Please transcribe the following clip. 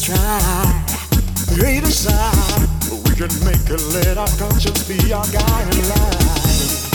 try. Create a side we can make it. Let our conscience be our guiding light.